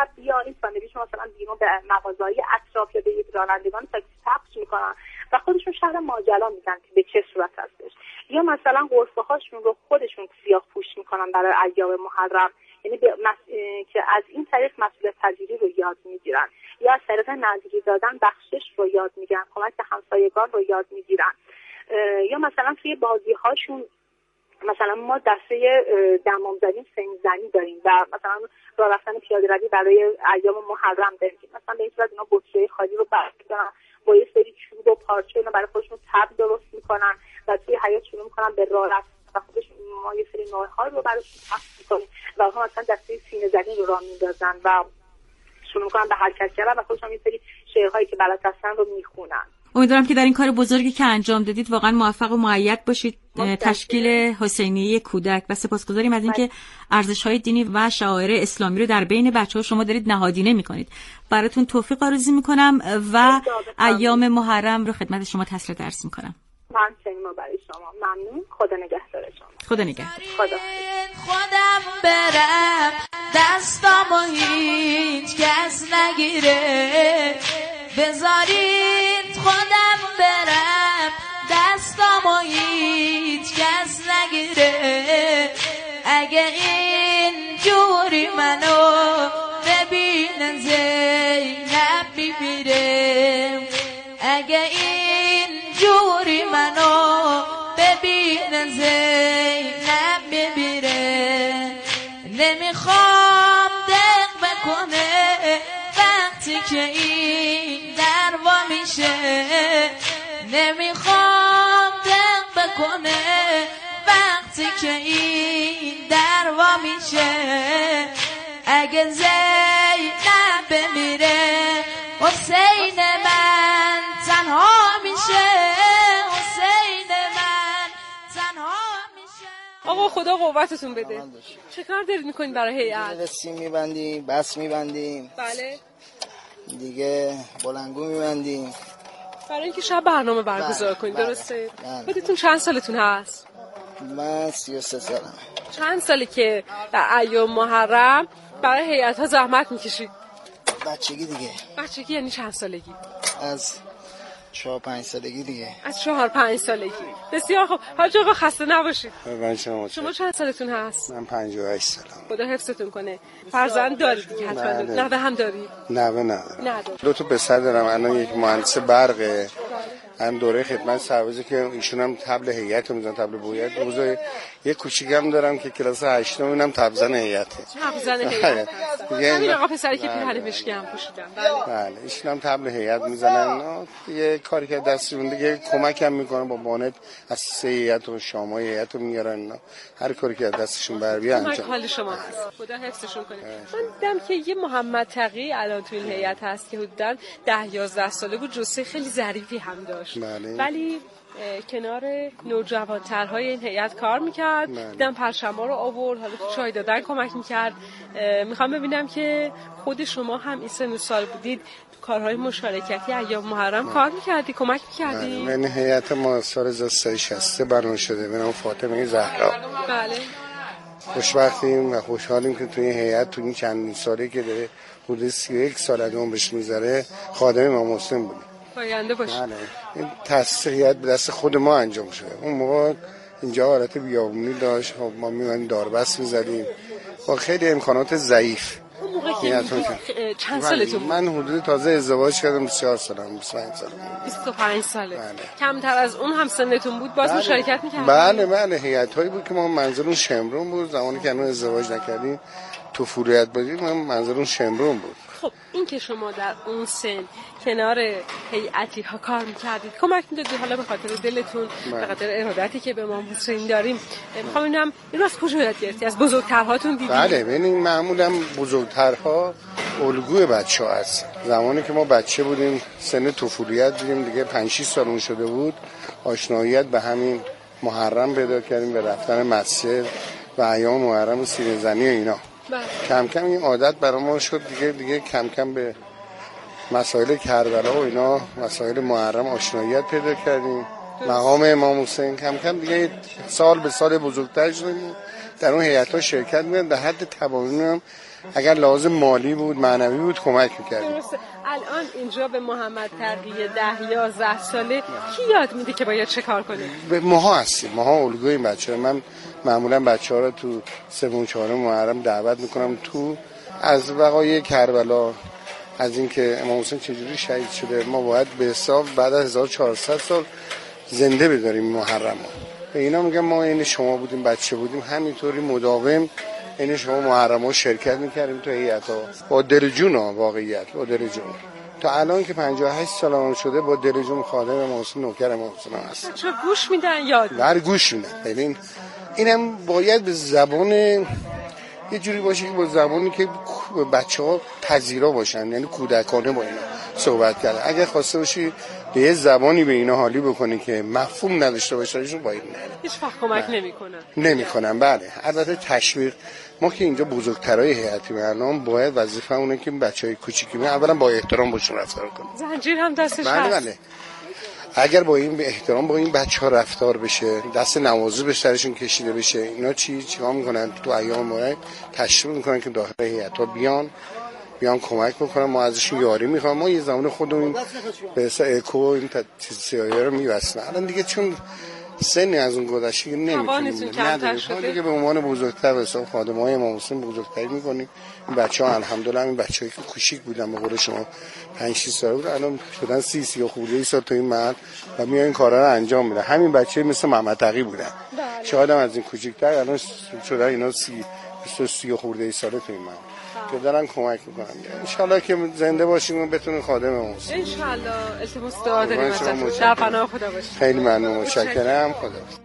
و بیان این ساندویچ مثلا بیرون به مغازه‌های اطراف یا به رانندگان تاکسی پخش میکنن و خودشون شهر ماجرا میدن که به چه صورت هستش. یا مثلا قرصه هاشون رو خودشون سیاه پوش میکنن برای ایام محرم، یعنی که از این طریق مسئولیت پذیری رو یاد میگیرن، یا از طریق نذری دادن بخشش رو یاد میگیرن، کمک به همسایگان رو یاد میگیرن. یا مثلا توی بازی هاشون مثلا ما دسته دمام زدیم سنگزنی داریم و مثلا راه رفتن پیاده روی برای ایام محرم داریم، مثلا به این صورت اینا بطری خالی رو برمی‌دارن با یه سری چوب و پارچه اینا برای خودشون تب درست میکنن و توی حیاط شروع میکنن به راه رفتن و خودشون ما یه سری نوع‌ها رو براشون پخش میکنیم و اونها مثلا دسته سینه زنی رو راه میندازن و شروع میکنن به حرکت کردن و خودشون یه سری شعرهایی که بلد هستن رو میخونن. امیدوارم که در این کار بزرگی که انجام دادید واقعا موفق و مؤید باشید. تشکیل حسینیه کودک و سپاسگزاریم از اینکه ارزش‌های دینی و شعائر اسلامی رو در بین بچه‌ها شما دارید نهادینه می‌کنید. براتون توفیق آرزو می‌کنم و ایام محرم رو خدمت شما تسلیت عرض می‌کنم. من چنین برای شما ممنون. خدا نگهدار شما. خدا نگهدار. خودم برم دستامو هیچ کس نگیره، بذارید خودم برم دستامو هیچ کس نگیره. اگه این جوری منو ببینه زینب میمیره، اگه این جوری منو ببینه زینب میمیره. نمیخوام دق بکنه وقتی که این در وا میشه، نمیخوام دق بکنه وقتی که این در وا میشه. اگه زینب بمیره حسین من تنها میشه، حسین من تنها میشه. آقا خدا قوتتون بده. چه کار دارید میکنید برای هیئت؟ سیم میبندیم، بس میبندیم. بله. دیگه بلنگو میبندیم برای اینکه شب برنامه برگزار کنید. درسته؟ خودتون چند سالتون هست؟ من 33 سالم. چند سالی که در ایام محرم برای هیئت ها زحمت میکشید؟ بچگی دیگه. بچگی یعنی چند سالگی؟ از 4-5 سالگی دیگه. از 4-5 سالگی. بسیار خوب. حاج آقا خسته نباشید. شما چند سالتون هست؟ من 58 سالم. خدا حفظتون کنه. فرزند دارید دیگه حتما؟ نوه هم دارید؟ نوه ندارم. دو تا پسر دارم. الان یک مهندس برقه. هم دوره خدمت سربازی که ایشون هم تبل هیئت رو میزنن، تبل بویت روزای یک کوچیکم دارم که کلاس 8م اونم تبزن هیئته. تبزن هیئت. همین آقا پسری که پیرهن مشکی هم پوشیدن. بله ایشون هم تبل هیئت میزنن. یه کاری که دستشون دیگه کمکم میکنن با بانت از هیئت و شامای هیئت رو میارن. هر کاری که دستشون بر بیاد انجام. حال شما هست. خدا حفظشون کنه. من دیدم که یه محمد تقی الان توی این هیئت هست که حدوداً 10-11 ساله بود، جثه خیلی ظریفی هم داشت. ولی کنار نوجوانترهای این هیئت کار میکرد. دیدم پرچما رو آورد، حالا تو چای دادن کمک میکرد. میخوام ببینم که خود شما هم این سن سال بودید کارهای مشارکتی ایام محرم کار میکردی، کمک میکردی؟ من هیئت ما سال 1360 برنامه شده به نام فاطمه زهرا. بله. خوشبختیم و خوشحالیم که توی هیئت تو این چند سالی که داره حدود 31 سال از عمرش میذاره خادم امام حسین بودیم. پاینده باشه. بله. این تأسیس هیئت به دست خود ما انجام شده. اون موقع اینجا حالت بیابونی داشت، ما می‌مدیم داربست می‌زدیم با خیلی امکانات ضعیف. اون موقع که چند سالتون بود؟ من حدود تازه ازدواج کردم 24 سالم، 25 سالم. 25 ساله. بله. کمتر از اون هم سنتون بود باز مشارکت می‌کردید؟ بله هیئت‌هایی بود که ما منظورمون شمرون بود. زمانی که هنوز ازدواج نکردیم تو فوریت بودیم منظورمون شمرون بود. خب این که شما در اون سن کنار هیئتی ها کار میکردید کمک میدادید، حالا به خاطر دلتون به خاطر ارادتی که به امام حسین داریم، میخوام ببینم این رو از کجا یاد گرفتی؟ از بزرگترهاتون دیدید؟ بله ببینید معمولا بزرگترها الگوی بچه‌ها هستن. زمانی که ما بچه بودیم سن طفولیت بودیم دیگه 5-6 سالمون شده بود، آشناییت به همین محرم پیدا کردیم، به رفتن مسجد و ایام محرم و سینه زنی و اینا. کم کم این عادت برای ما شد دیگه کم کم به مسائل کربلا و اینا مسائل محرم آشناییت پیدا کردیم. مقام امام حسین کم کم دیگه سال به سال بزرگتر شدیم، در اون هیئت‌ها شرکت می‌کردیم، در حد توانمون اگر لازم مالی بود معنوی بود کمک میکردیم. درسته. الان اینجا به محمد تقی 10-11 ساله کی یاد میده که باید چه کار کنه؟ ماها هستیم، ماها الگوی بچه‌ها. من معمولا بچه‌ها رو تو 3-4 محرم دعوت میکنم تو از وقایع کربلا، از اینکه امام حسین چجوری شهید شده. ما باید به حساب بعد از 1400 سال زنده بداریم محرم. به اینا میگم ما این شما بودیم بچه بودیم همینطوری مداوم این شما محرم ها شرکت میکردیم تو هیئت‌ها با دل جون ها، واقعیت با دل جون. تا الان که 58 سالم شده با دل جون خادم امام حسین، نوکر امام حسین هست. چه گوش میدن یاد؟ بله گوش میدن. ببین اینم باید به زبان یه جوری باشه که با زبانی که بچه‌ها پذیرا باشن، یعنی کودکانه با اینا صحبت کرد. اگه خواسته باشی به یه زبانی به اینا حالی بکنی که مفهوم نداشته باشهشون باید هیچ وقت کمک نمیکنن. بله البته تشویق. ما که اینجا بزرگترای هیئتی الان باید وظیفه اونه که بچهای کوچیکی اولا با احترام باشون رفتار کنیم. زنجیر هم دستش هست. بله. اگر با این به احترام با این بچه‌ها رفتار بشه، دست نوازی به سرشون کشیده بشه، اینا چیکار میکنن تو ایام ماه تشویق میکنن که داخل هیئت‌ها بیان کمک بکنن. ما ازشون یاری میخوام. ما یه زمان خودمون به حساب اکو این سیاهی رو میوسن. الان دیگه چون سنی از اون گذشته نمیتونیم دیگه به عنوان بزرگتر به حساب خادمای امام حسین بزرگتری میکنیم. این بچه‌ها الحمدلله این بچه‌ای که کوچیک بودن به قول شما 5-6 سال بود الان شدن 30 خورده سال تو این محل و میان این کارا رو انجام میدن. همین بچه‌ای مثل محمد تقی بودن. شاید هم از این کوچیک‌تر الان شدن اینا 30 خورده ساله تو این محل که دارن کمک میکنن. ان شاءالله که زنده باشیم و بتونیم خادم امام حسین. ان شاءالله. التماس دعا داریم ازتون. در پناه خدا باشید. خیلی ممنون، متشکرم. خدا باشید.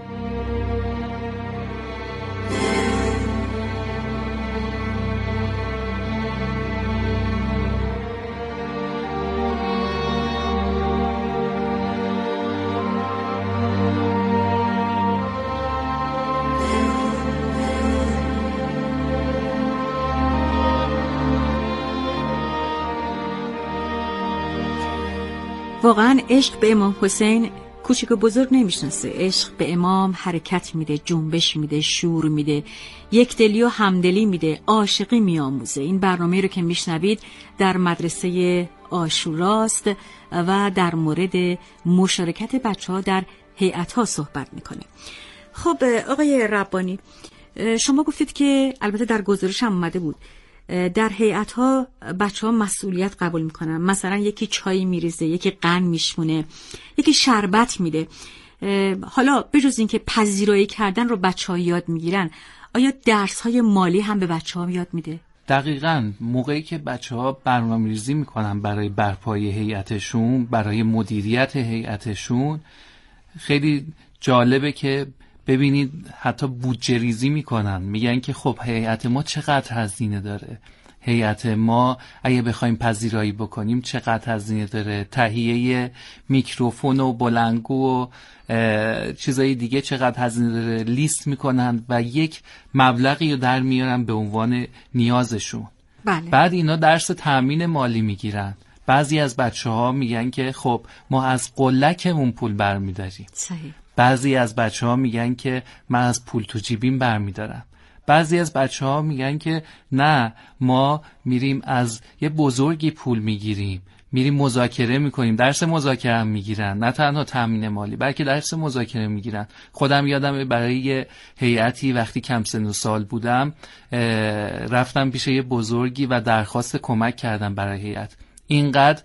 واقعا عشق به امام حسین کوچیک و بزرگ نمیشناسه. عشق به امام حرکت میده، جنبش میده، شور میده، یکدلی و همدلی میده، عاشقی میآموزه. این برنامه رو که میشنوید در مدرسه عاشوراست و در مورد مشارکت بچه‌ها در هیئت‌ها صحبت میکنه. خب آقای ربانی، شما گفتید که البته در گزارش هم اومده بود در هیئت‌ها بچه‌ها مسئولیت قبول میکنن. مثلا یکی چای میریزه، یکی قند میشونه، یکی شربت میده. حالا بجز این که پذیرایی کردن رو بچه‌ها یاد میگیرن، آیا درس‌های مالی هم به بچه‌ها یاد میده؟ دقیقاً. موقعی که بچه‌ها برنامه‌ریزی میکنن برای برپایی هیئتشون، برای مدیریت هیئتشون، خیلی جالبه که ببینید حتی بودجه ریزی میکنن. میگن که خب هیئت ما چقدر هزینه داره، هیئت ما اگه بخوایم پذیرایی بکنیم چقدر هزینه داره، تهیه میکروفون و بلندگو و چیزای دیگه چقدر هزینه داره، لیست میکنن و یک مبلغی رو در میارن به عنوان نیازشون. بله. بعد اینا درس تأمین مالی میگیرن. بعضی از بچه‌ها میگن که خب ما از قلکمون پول برمیداریم. صحیح. بعضی از بچه‌ها میگن که من از پول تو جیبیم برمیدارم. بعضی از بچه‌ها میگن که نه، ما میریم از یه بزرگی پول میگیریم، میریم مذاکره میکنیم. درس مذاکره هم میگیرن، نه تنها تامین مالی بلکه درس مذاکره میگیرن. خودم یادم برای هیئتی وقتی کم سن و سال بودم رفتم پیش یه بزرگی و درخواست کمک کردم برای هیئت. اینقدر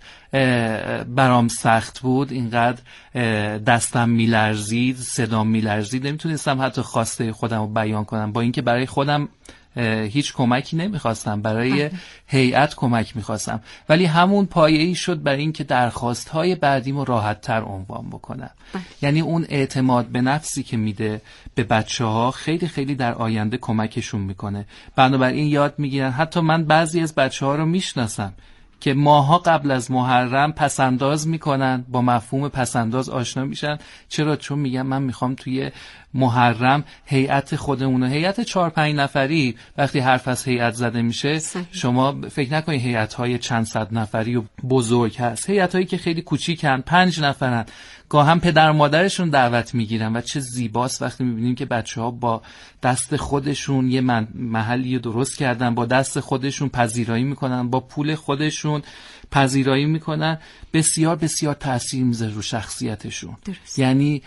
برام سخت بود، اینقدر دستم میلرزید، صدام میلرزید، نمیتونستم حتی خواسته خودم رو بیان کنم. با اینکه برای خودم هیچ کمکی نمیخواستم، برای هیئت کمک میخواستم، ولی همون پایه‌ای شد برای اینکه درخواست‌های بعدیمو راحت‌تر عنوان بکنم. یعنی اون اعتماد به نفسی که میده به بچه‌ها خیلی خیلی در آینده کمکشون میکنه. بنابراین یاد میگیرن. حتی من بعضی از بچه‌ها رو میشناسم که ماها قبل از محرم پسنداز میکنن، با مفهوم پسنداز آشنا میشن. چرا؟ چون میگن من میخوام توی محرم هیئت خودمونه، هیئت 4-5 نفری وقتی حرف از هیئت زده میشه شما فکر نکنید هیئت‌های چند صد نفری و بزرگ هست، هیئت‌هایی که خیلی کوچیکن 5 نفرن، گاهم پدر مادرشون دعوت میگیرن و چه زیباست وقتی میبینیم که بچه‌ها با دست خودشون یه محلی رو درست کردن، با دست خودشون پذیرایی میکنن، با پول خودشون پذیرایی میکنن، بسیار بسیار تأثیر میذاره رو شخصیتشون. درست. یعنی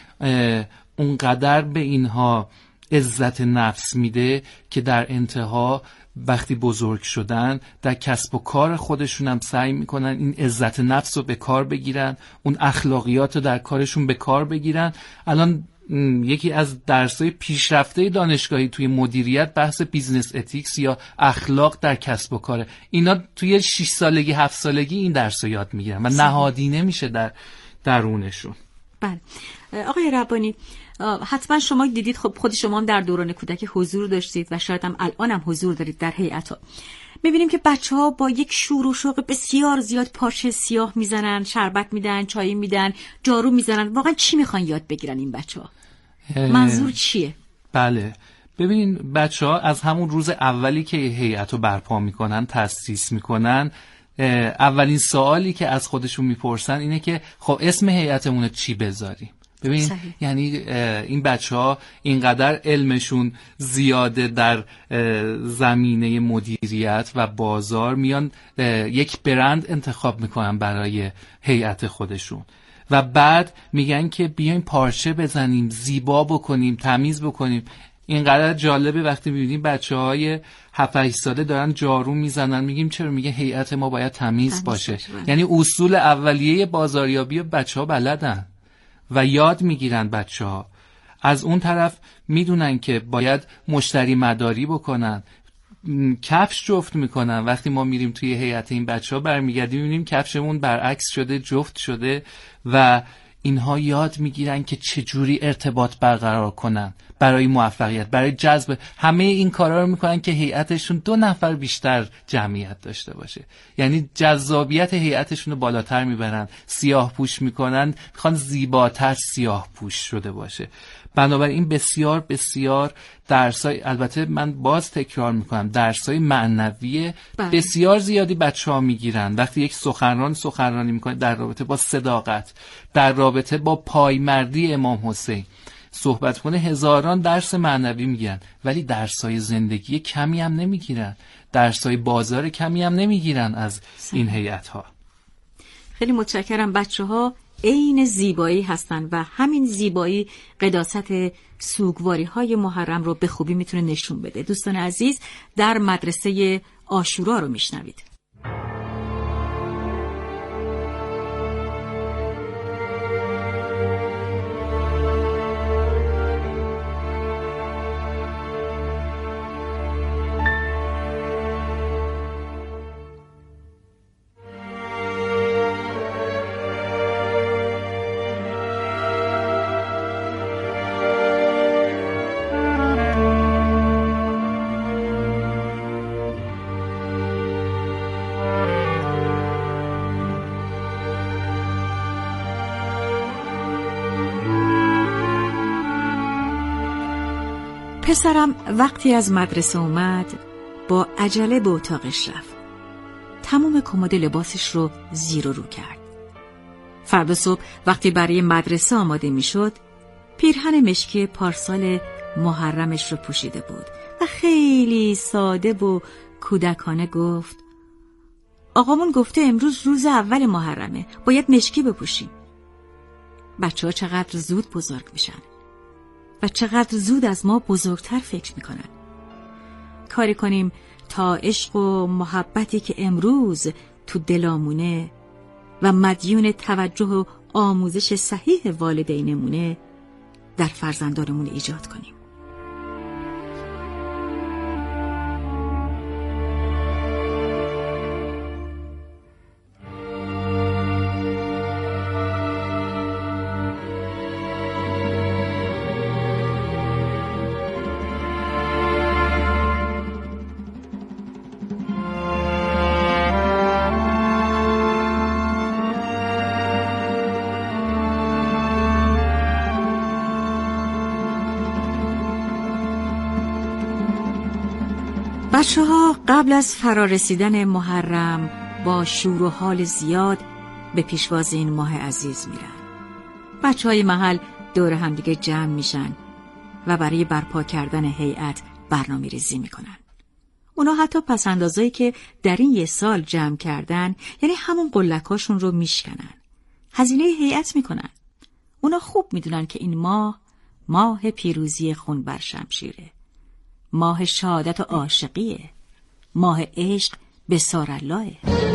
اونقدر به اینها عزت نفس میده که در انتها وقتی بزرگ شدن در کسب و کار خودشون هم سعی میکنن این عزت نفس رو به کار بگیرن، اون اخلاقیات رو در کارشون به کار بگیرن. الان یکی از درس‌های پیشرفته دانشگاهی توی مدیریت بحث بیزنس اتیکس یا اخلاق در کسب و کاره. اینا توی 6 سالگی 7 سالگی این درس رو یاد میگیرن و نهادینه میشه در درونشون. بله آقای ربانی، حتما شما دیدید، خب خود شما هم در دوران کودکی حضور داشتید و شاید هم الان هم حضور دارید در هیئت‌ها. می‌بینیم که بچه‌ها با یک شور و شوق بسیار زیاد پارچه سیاه میزنن، شربت میدن، چای میدن، جارو میزنن. واقعا چی میخوان یاد بگیرن این بچه‌ها؟ منظور چیه؟ بله ببین، بچه‌ها از همون روز اولی که هیئت رو برپا میکنن، تأسیس میکنن، اولین سوالی که از خودشون میپرسن اینه که خب اسم هیئتمون چی بذاریم؟ ببین صحیح. یعنی این بچه‌ها اینقدر علمشون زیاده در زمینه مدیریت و بازار، میان یک برند انتخاب میکنن برای هیئت خودشون و بعد میگن که بیایم پارچه بزنیم، زیبا بکنیم، تمیز بکنیم. اینقدر جالبه وقتی میبینیم بچه‌های 7-8 ساله دارن جارو میزنن، میگیم چرا؟ میگه هیئت ما باید تمیز باشه. یعنی اصول اولیه بازاریابی بچه‌ها بلدن و یاد میگیرن بچه‌ها. از اون طرف میدونن که باید مشتری مداری بکنن، کفش جفت میکنن. وقتی ما میریم توی هیئت این بچه‌ها برمیگردیم میبینیم کفشمون برعکس شده، جفت شده و اینها یاد میگیرن که چجوری ارتباط برقرار کنن برای موفقیت، برای جذب. همه این کارا رو میکنن که هیئتشون 2 نفر بیشتر جمعیت داشته باشه. یعنی جذابیت هیئتشون رو بالاتر میبرن، سیاه پوش میکنن، میخوان زیباتر سیاه پوش شده باشه. بنابراین بسیار بسیار درسای، البته من باز تکرار میکنم، درسای معنوی بسیار زیادی بچه‌ها میگیرن. وقتی یک سخنرانی میکنه در رابطه با صداقت، در رابطه با پایمردی امام حسین صحبت کنه، هزاران درس معنوی میگیرن، ولی درسای زندگی کمی هم نمیگیرن، درسای بازار کمی هم نمیگیرن از این هیئت‌ها. خیلی متشکرم. بچه‌ها عین زیبایی هستن و همین زیبایی قداست سوگواری‌های محرم رو به خوبی میتونه نشون بده. دوستان عزیز، در مدرسه عاشورا رو میشنوید. پسرم وقتی از مدرسه اومد با عجله به اتاقش رفت. تمام کمد لباسش رو زیر و رو کرد. فردا صبح وقتی برای مدرسه آماده می شد، پیرهن مشکی پارسال محرمش رو پوشیده بود و خیلی ساده و کودکانه گفت: آقامون گفته امروز روز اول محرمه، باید مشکی بپوشیم. بچه ها چقدر زود بزرگ میشن و چقدر زود از ما بزرگتر فکر میکنن. کاری کنیم تا عشق و محبتی که امروز تو دلامونه و مدیون توجه و آموزش صحیح والدینمونه در فرزندانمون ایجاد کنیم. بچه ها قبل از فرارسیدن محرم با شور و حال زیاد به پیشواز این ماه عزیز میرن. بچه های محل دور همدیگه جمع میشن و برای برپا کردن هیئت برنامه ریزی میکنن. اونا حتی پسندازایی که در این یه سال جمع کردن، یعنی همون قلکاشون رو میشکنن، هزینه هیئت میکنن. اونا خوب میدونن که این ماه پیروزی خون بر شمشیره، ماه شهادت و عاشقیه، ماه عشق به ساراللهه.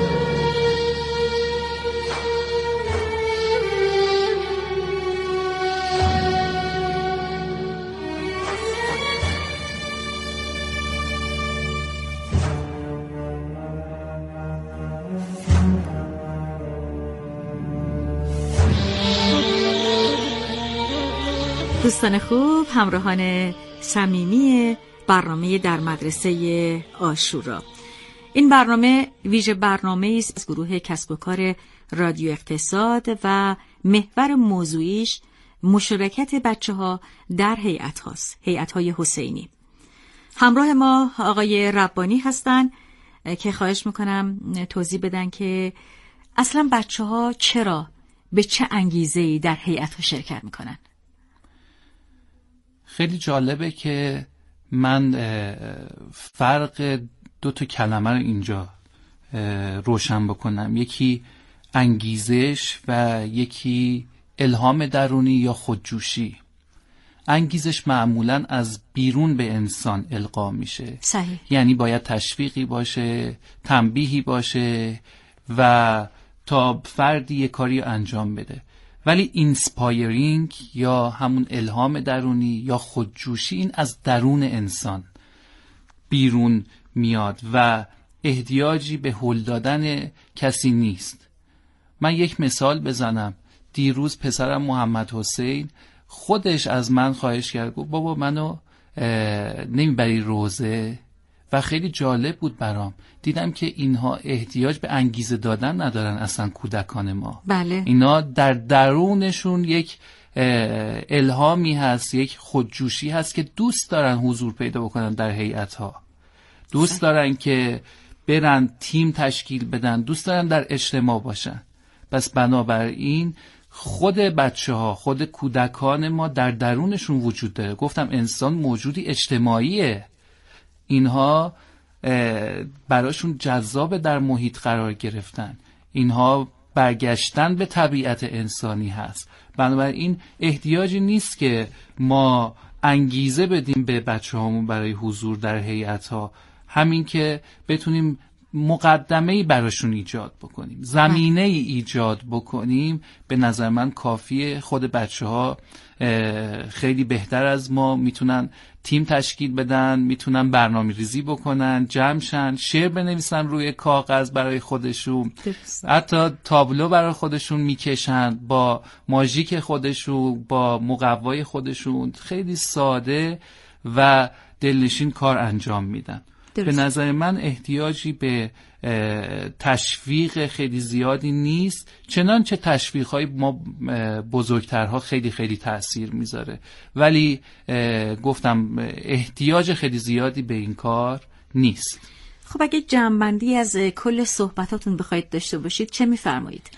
دوستان خوب، همراهان صمیمی برنامه در مدرسه عاشورا، این برنامه ویژه برنامه است از گروه کسب و کار رادیو اقتصاد و محور موضوعیش مشارکت بچه‌ها در هیئت هاست، هیئت‌های حسینی. همراه ما آقای ربانی هستن که خواهش میکنم توضیح بدن که اصلا بچه‌ها چرا به چه انگیزه‌ای در هیئت‌ها شرکت میکنن. خیلی جالبه که من فرق دو تا کلمه رو اینجا روشن بکنم، یکی انگیزش و یکی الهام درونی یا خودجوشی. انگیزش معمولاً از بیرون به انسان القا میشه. صحیح. یعنی باید تشویقی باشه، تنبیهی باشه و تا فردی یه کاری انجام بده. ولی اینسپایرینگ یا همون الهام درونی یا خودجوشی، این از درون انسان بیرون میاد و احتیاجی به هل دادن کسی نیست. من یک مثال بزنم. دیروز پسرم محمد حسین خودش از من خواهش کرد، گفت بابا منو نمیبری روزه؟ و خیلی جالب بود برام، دیدم که اینها احتیاج به انگیزه دادن ندارن اصلا. کودکان ما بله. اینا در درونشون یک الهامی هست، یک خودجوشی هست که دوست دارن حضور پیدا بکنن در هیئت‌ها، دوست دارن که برن تیم تشکیل بدن، دوست دارن در اجتماع باشن. پس بنابراین خود بچه‌ها، خود کودکان ما در درونشون وجود داره. گفتم انسان موجودی اجتماعیه. اینها براشون جذاب در محیط قرار گرفتن، اینها برگشتن به طبیعت انسانی هست. بنابراین احتیاجی نیست که ما انگیزه بدیم به بچه‌هامون برای حضور در هیئت‌ها، همین که بتونیم مقدمه‌ای براشون ایجاد بکنیم، زمینه‌ای ایجاد بکنیم، به نظر من کافیه. خود بچه‌ها خیلی بهتر از ما میتونن تیم تشکیل بدن، میتونن برنامه ریزی بکنن، جمع شن، شعر بنویسن روی کاغذ برای خودشون، حتی تابلو برای خودشون میکشن با ماژیک خودشون، با مقوای خودشون، خیلی ساده و دلنشین کار انجام میدن. به نظر من احتیاجی به تشویق خیلی زیادی نیست، چنانچه تشویق‌های ما بزرگترها خیلی خیلی تأثیر میذاره، ولی گفتم احتیاج خیلی زیادی به این کار نیست. خب اگه جمع‌بندی از کل صحبتاتون بخواید داشته باشید چه میفرمایید؟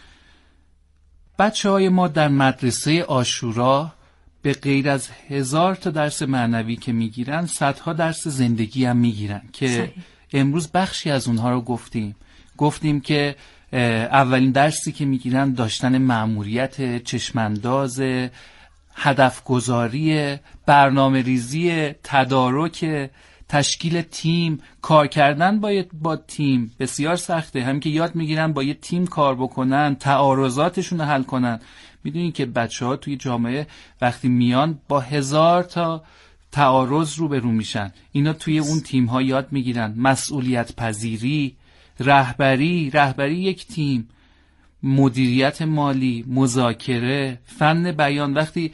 بچه‌های ما در مدرسه عاشورا به غیر از 1000 تا درس معنوی که میگیرن، صدها درس زندگی هم میگیرن که صحیح. امروز بخشی از اونها رو گفتیم که اولین درسی که میگیرن داشتن مأموریت، چشمانداز، هدف گذاری، برنامه ریزی، تدارک، تشکیل تیم، کار کردن با تیم بسیار سخته. هم که یاد میگیرن با یه تیم کار بکنن، تعارضاتشون رو حل کنن. میدونین که بچه‌ها توی جامعه وقتی میان با 1000 تا تعارض روبرو میشن. اینا توی اون تیم‌ها یاد میگیرن مسئولیت پذیری، رهبری یک تیم، مدیریت مالی، مذاکره، فن بیان. وقتی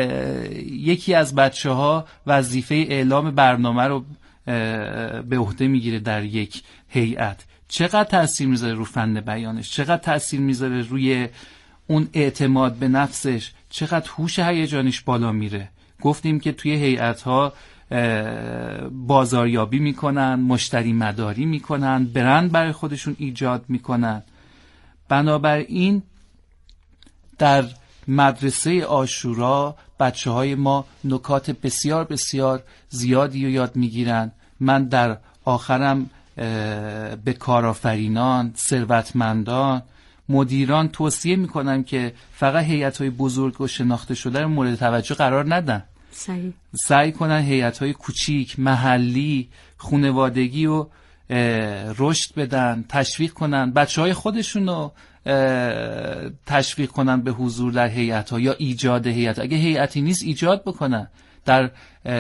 یکی از بچه‌ها وظیفه اعلام برنامه رو به عهده میگیره در یک هیئت، چقدر تأثیر میذاره رو فن بیانش، چقدر تأثیر میذاره روی اون اعتماد به نفسش، چقدر هوش هیجانیش بالا میره. گفتیم که توی هیئت‌ها بازاریابی میکنن، مشتری مداری میکنن، برند برای خودشون ایجاد میکنن. بنابراین در مدرسه عاشورا بچه‌های ما نکات بسیار بسیار زیادی رو یاد میگیرن. من در آخرم به کارآفرینان، ثروتمندان، مدیران توصیه میکنم که فقط هیئت‌های بزرگ و شناخته شده رو مورد توجه قرار ندن. سعی کنن هیئت‌های کوچیک، محلی، خانوادگی رو رشد بدن، تشویق کنن، بچه‌های خودشون رو تشویق کنن به حضور در هیئت‌ها یا ایجاد هیئت. اگه هیئتی نیست ایجاد بکنن در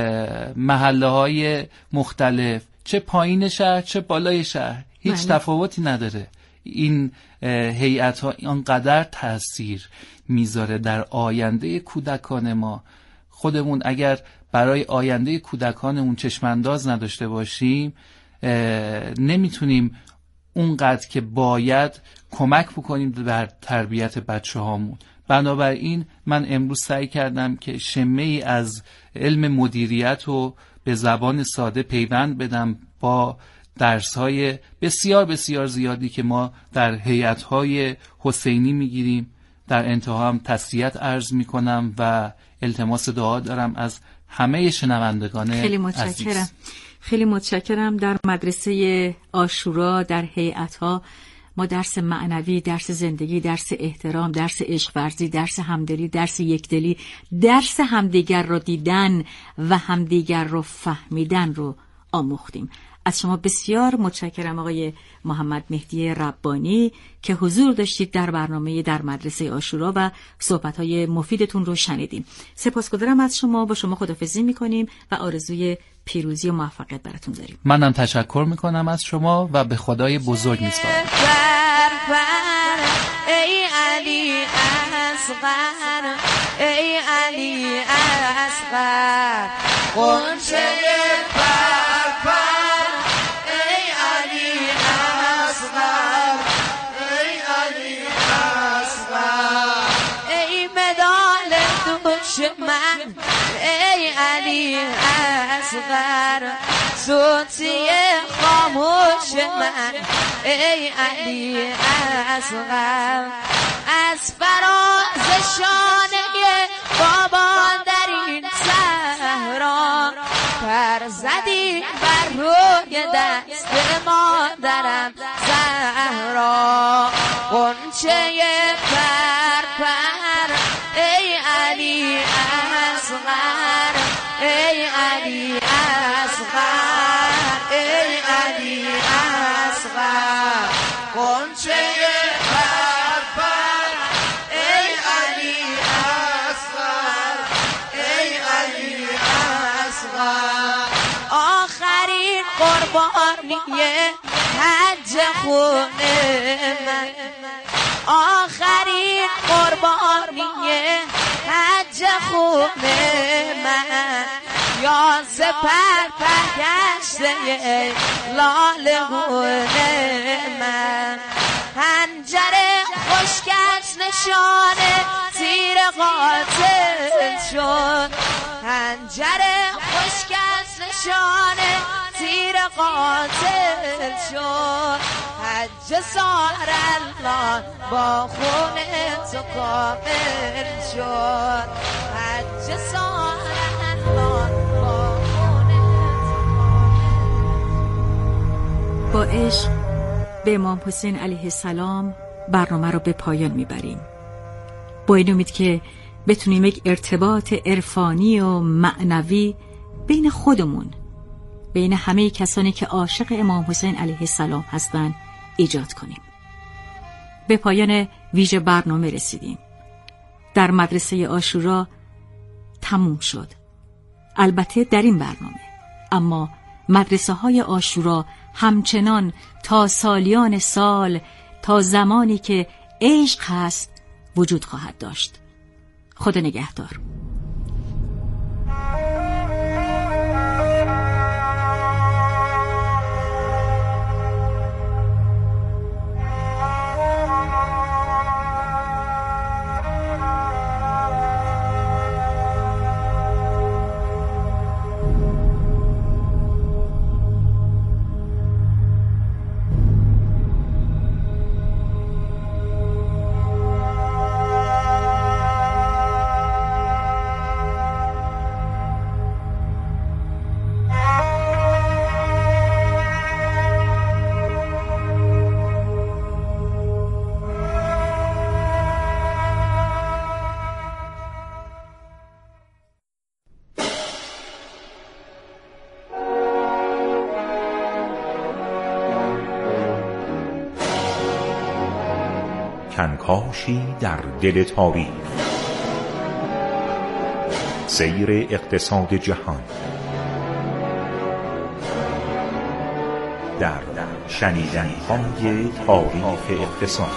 محله‌های مختلف، چه پایین شهر چه بالای شهر، هیچ تفاوتی نداره. این هیئت‌ها آنقدر تأثیر میذاره در آینده کودکان ما. خودمون اگر برای آینده کودکانمون چشمانداز نداشته باشیم نمیتونیم اونقدر که باید کمک بکنیم بر تربیت بچه هامون. بنابراین من امروز سعی کردم که شمه ای از علم مدیریت رو به زبان ساده پیوند بدم با درس‌های بسیار بسیار زیادی که ما در هیئت‌های حسینی میگیریم. در انتها هم تسلیت عرض میکنم و التماس دعا دارم از همه شنوندگان خیلی متشکرم عزیز. خیلی متشکرم. در مدرسه عاشورا در هیئت‌ها ما درس معنوی، درس زندگی، درس احترام، درس عشق ورزی، درس همدلی، درس یکدلی، درس همدیگر رو دیدن و همدیگر رو فهمیدن رو آموختیم. از شما بسیار متشکرم آقای محمد مهدی ربانی که حضور داشتید در برنامه در مدرسه عاشورا و صحبت‌های مفیدتون رو شنیدیم. سپاسگزارم از شما. با شما خداحافظی می‌کنیم و آرزوی پیروزی و موفقیت براتون داریم. منم تشکر می‌کنم از شما و به خدای بزرگ می‌سپارم. ای علی اصغر، ای علی اصغر، قنچه من، ای علی اصغر، صوتی خاموش من، ای علی اصغر، از فراز شانه بابا در این صحرا پر زدی بر روی دست مادرم زهرا، غنچه پر ای علی اصغر، ای علی اصغر، ای علی اصغر، غنچه پر ای علی اصغر، ای علی اصغر، آخرین قربانی حج خونه من، آخرین قربانی حج خونه من، یا سپر پرگشته لالهونه من، حنجر خشکش نشانه تیر قاتل شد، حنجر خشکش نشانه تیر قاتل شد، حج سار الله با خون تو کامل شد، حج سار الله با خون تو. با عشق به امام حسین علیه السلام برنامه رو به پایان میبریم. با این امید که بتونیم یک ارتباط عرفانی و معنوی بین خودمون، بین همه کسانی که عاشق امام حسین علیه السلام هستند ایجاد کنیم. به پایان ویژه برنامه رسیدیم. در مدرسه عاشورا تموم شد. البته در این برنامه، اما مدرسه های عاشورا همچنان تا سالیان سال، تا زمانی که عشق هست وجود خواهد داشت. خدا نگهدار. کنکاشی در دل تاریخ. سیر اقتصاد جهان در شنیدنی‌های تاریخ اقتصاد.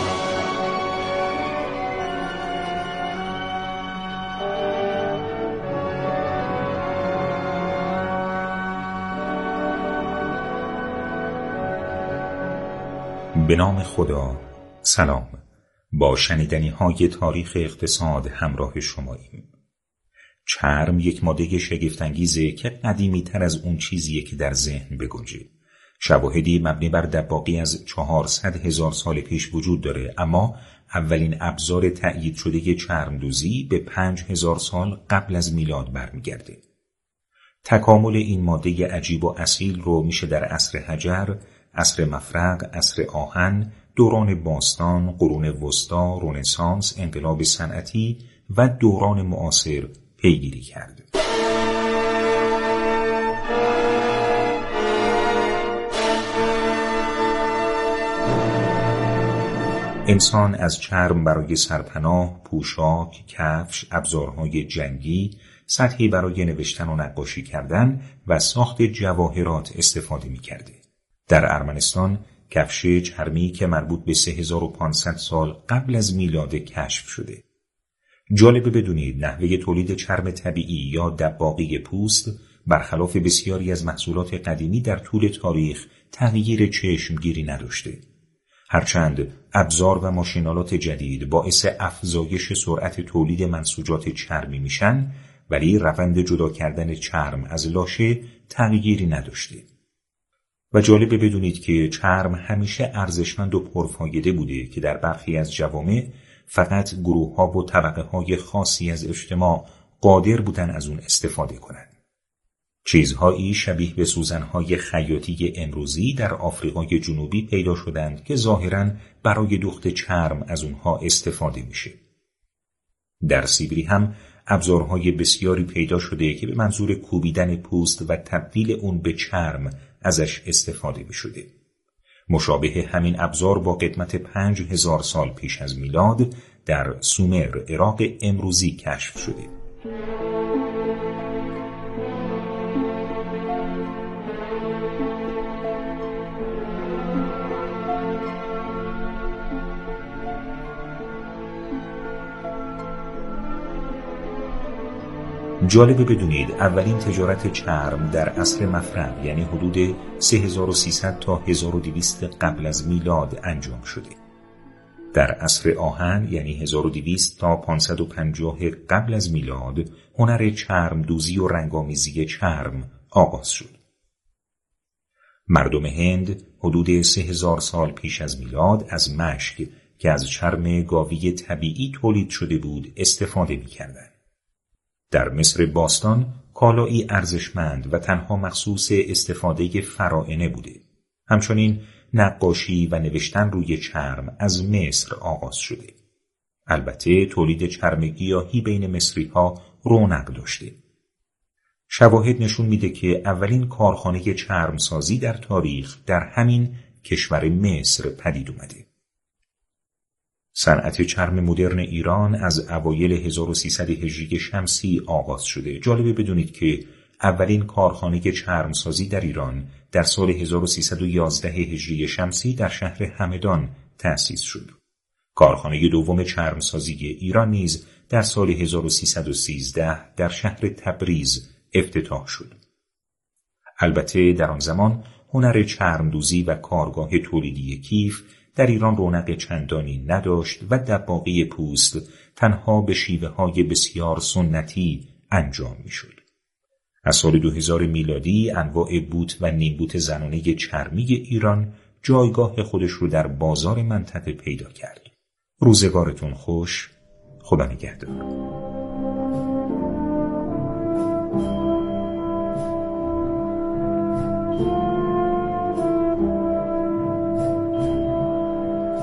به نام خدا. سلام. با شنیدنی‌های تاریخ اقتصاد همراه شماییم. چرم یک ماده شگفت‌انگیزه که قدیمی‌تر از اون چیزیه که در ذهن بگنجه. شواهدی مبنی بر دباغی از 400,000 سال پیش وجود داره، اما اولین ابزار تأیید شده چرمدوزی به 5,000 سال قبل از میلاد برمیگرده. تکامل این ماده عجیب و اصیل رو میشه در عصر حجر، عصر مفرق، عصر آهن، دوران باستان، قرون وسطی، رنسانس، انقلاب صنعتی و دوران معاصر پیگیری کرد. انسان از چرم برای سرپناه، پوشاک، کفش، ابزارهای جنگی، سطحی برای نوشتن و نقاشی کردن و ساخت جواهرات استفاده می‌کرده. در ارمنستان کفش چرمی که مربوط به 3500 سال قبل از میلاد کشف شده. جالبه بدونید نحوه تولید چرم طبیعی یا دباغی پوست برخلاف بسیاری از محصولات قدیمی در طول تاریخ تغییر چشمگیری نداشته. هرچند ابزار و ماشینالات جدید باعث افزایش سرعت تولید منسوجات چرمی میشن، ولی روند جدا کردن چرم از لاشه تغییری نداشته. و جالبه بدونید که چرم همیشه ارزشمند و پرفایده بوده که در برخی از جوامع فقط گروه‌ها و طبقه‌های خاصی از اجتماع قادر بودن از اون استفاده کنند. چیزهایی شبیه به سوزن‌های خیاطی امروزی در آفریقای جنوبی پیدا شدند که ظاهراً برای دوخت چرم از اونها استفاده میشه. در سیبری هم ابزارهای بسیاری پیدا شده که به منظور کوبیدن پوست و تبدیل اون به چرم ازش استفاده می شده. مشابه همین ابزار با قدمت 5,000 سال پیش از میلاد در سومر، عراق امروزی کشف شده. جالبه بدونید اولین تجارت چرم در عصر مفرق یعنی حدود 3300 تا 1200 قبل از میلاد انجام شده. در عصر آهن یعنی 1200 تا 550 قبل از میلاد هنر چرم دوزی و رنگامیزی چرم آغاز شد. مردم هند حدود 3000 سال پیش از میلاد از مشک که از چرم گاوی طبیعی تولید شده بود استفاده می‌کردند. در مصر باستان کالایی ارزشمند و تنها مخصوص استفاده فراعنه بوده. همچنین نقاشی و نوشتن روی چرم از مصر آغاز شده. البته تولید چرم گیاهی بین مصری‌ها رونق داشته. شواهد نشون میده که اولین کارخانه چرمسازی در تاریخ در همین کشور مصر پدید اومده. صنعت چرم مدرن ایران از اوایل 1300 هجری شمسی آغاز شده. جالبه بدونید که اولین کارخانه چرمسازی در ایران در سال 1311 هجری شمسی در شهر همدان تأسیس شد. کارخانه دوم چرمسازی ایران نیز در سال 1313 در شهر تبریز افتتاح شد. البته در آن زمان هنر چرمدوزی و کارگاه تولیدی کیف در ایران رونق چندانی نداشت و دباغی پوست تنها به شیوه‌های بسیار سنتی انجام می‌شد. از سال 2000 میلادی انواع بوت و نیمبوت زنانه چرمی ایران جایگاه خودش رو در بازار منطقه پیدا کرد. روزگارتون خوش. خدا نگهدار.